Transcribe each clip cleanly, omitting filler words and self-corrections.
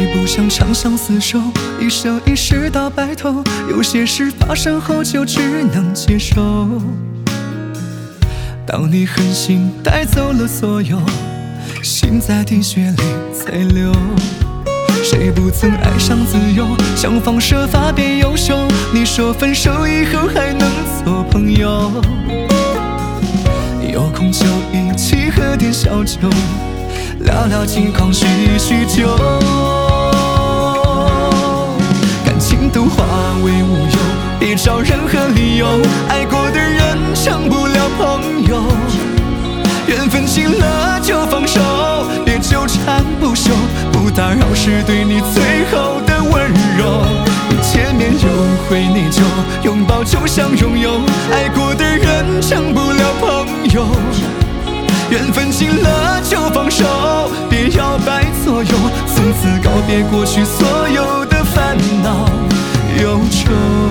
不想长相厮守，一生一世到白头。有些事发生后就只能接受。当你狠心带走了所有，心在滴血里在流。谁不曾爱上自由，想方设法变优秀。你说分手以后还能做朋友，有空就一起喝点小酒，聊聊近况，叙叙旧。感情都化为乌有，别找任何理由。爱过的人成不了朋友，缘分尽了就放手，别纠缠不休。不打扰是对你最后的温柔。见面又会内疚，拥抱就像拥有。爱过的人成不了朋友，缘分尽了就放手，别摇摆左右。从此告别过去所有的烦恼忧愁。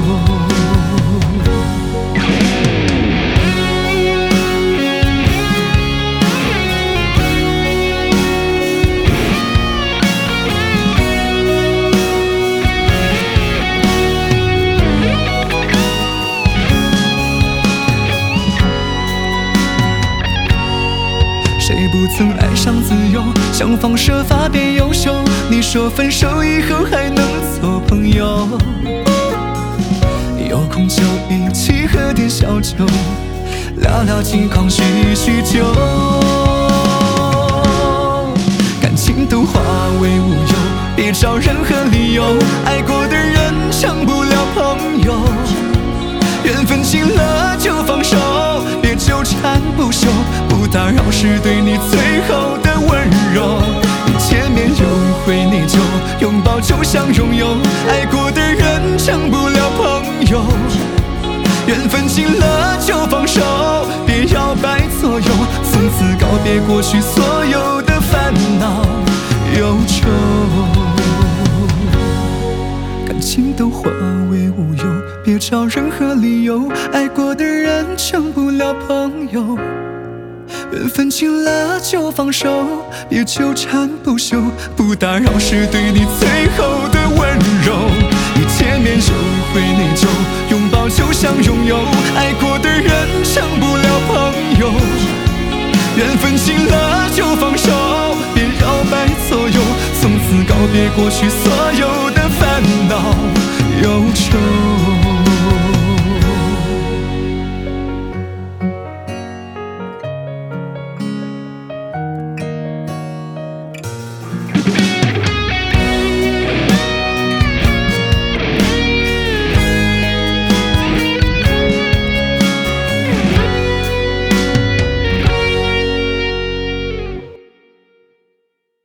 谁不曾爱上自由，想方设法变优秀。你说分手以后还能做朋友，有空就一起喝点小酒，聊聊近况，叙叙旧。感情都化为乌有，别找任何理由。爱过的人成不了朋友，缘分尽了就放手，别纠缠不休。不打扰是对你最后的温柔。见面又会内疚，拥抱就像拥有。爱过的人成不了朋友，缘分尽了就放手，别摇摆左右。从此告别过去所有的烦恼忧愁。感情都化为乌有，别找任何理由。爱过的人成不了朋友，缘分尽了就放手，别纠缠不休。不打扰是对你最后的温柔。一见面就会内疚，拥抱就像拥有。爱过的人成不了朋友，缘分尽了就放手，别摇摆左右。从此告别过去所有的烦恼忧愁。